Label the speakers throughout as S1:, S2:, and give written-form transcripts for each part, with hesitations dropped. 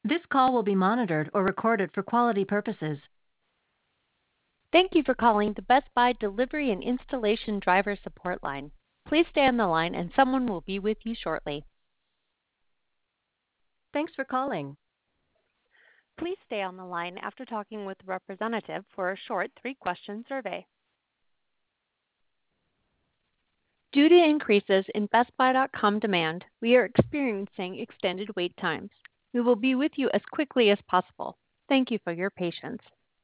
S1: This call will be monitored or recorded for quality purposes.
S2: Thank you for calling the Best Buy Delivery and Installation Driver Support Line. Please stay on the line and someone will be with you shortly.
S1: Thanks for calling.
S2: Please stay on the line after talking with a representative for a short 3-question survey. Due to increases in BestBuy.com demand, we are experiencing extended wait times. We will be with you as quickly as possible. Thank you for your patience.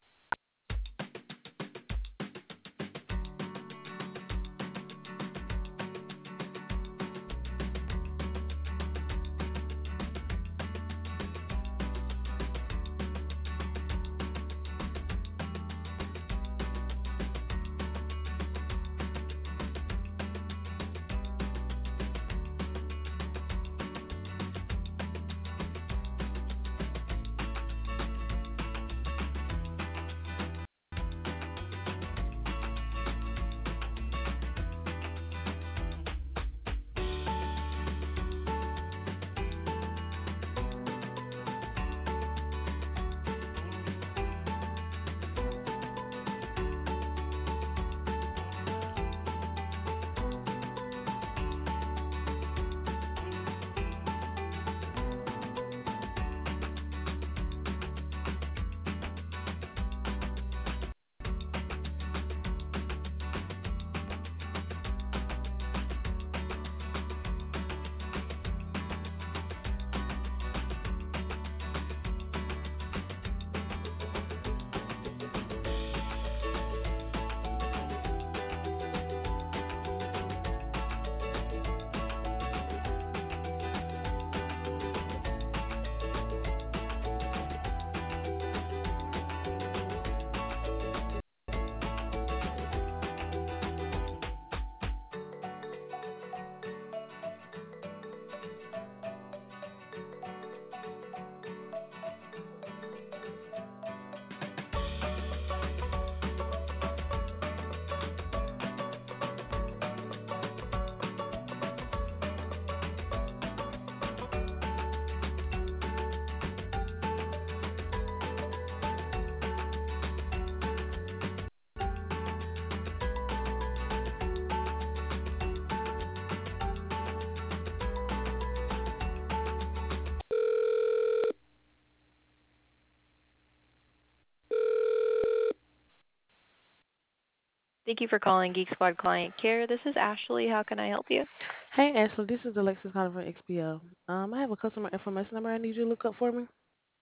S3: Thank you for calling Geek Squad Client Care. This is Ashley. How can I help you?
S4: Hey Ashley, this is Alexis calling from XPO. I have a customer information number I need you to look up for me.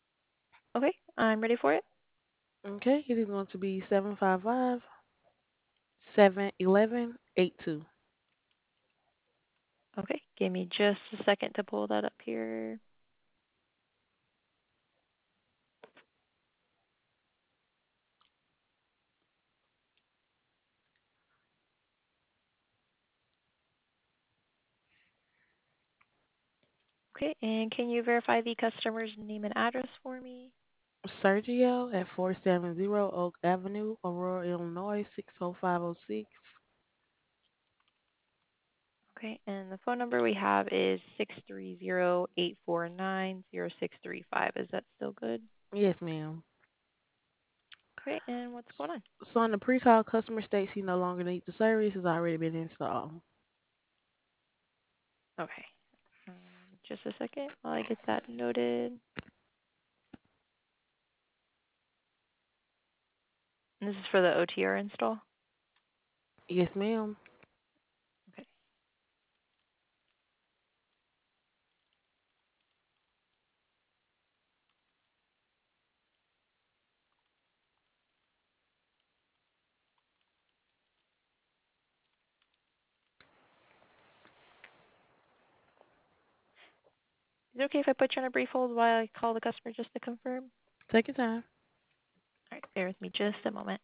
S3: Okay, I'm ready for it.
S4: Okay, it is going to be 755-711-82.
S3: Okay, give me just a second to pull that up here. Okay, and can you verify the customer's name and address for me?
S4: Sergio at 470 Oak Avenue, Aurora, Illinois 60506.
S3: Okay, and the phone number we have is 630-849-0635. Is that still good?
S4: Yes, ma'am.
S3: Okay, and what's going on?
S4: So on the pre-call, customer states he no longer needs the service. Has already been installed.
S3: Okay, just a second while I get that noted. And this is for the OTR install?
S4: Yes, ma'am.
S3: Okay. Is it okay if I put you on a brief hold while I call the customer just to confirm?
S4: Take your time.
S3: All right, bear with me just a moment.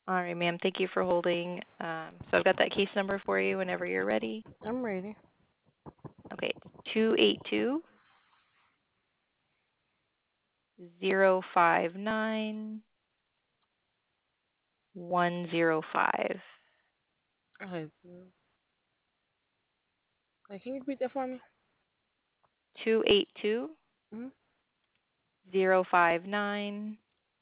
S3: All right, ma'am. Thank you for holding. So I've got that case number for you whenever you're ready.
S4: I'm ready.
S3: Okay, 282-059-105.
S4: Okay. Hey, can you repeat that for me?
S3: 282
S4: Mm-hmm.
S3: 059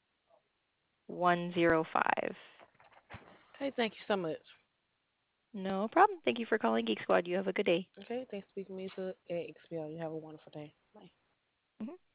S3: 105.
S4: Okay, thank you so much.
S3: No problem. Thank you for calling Geek Squad. You have a good day.
S4: Okay, thanks for speaking to me to XPL. You have a wonderful day. Bye.
S3: Mhm.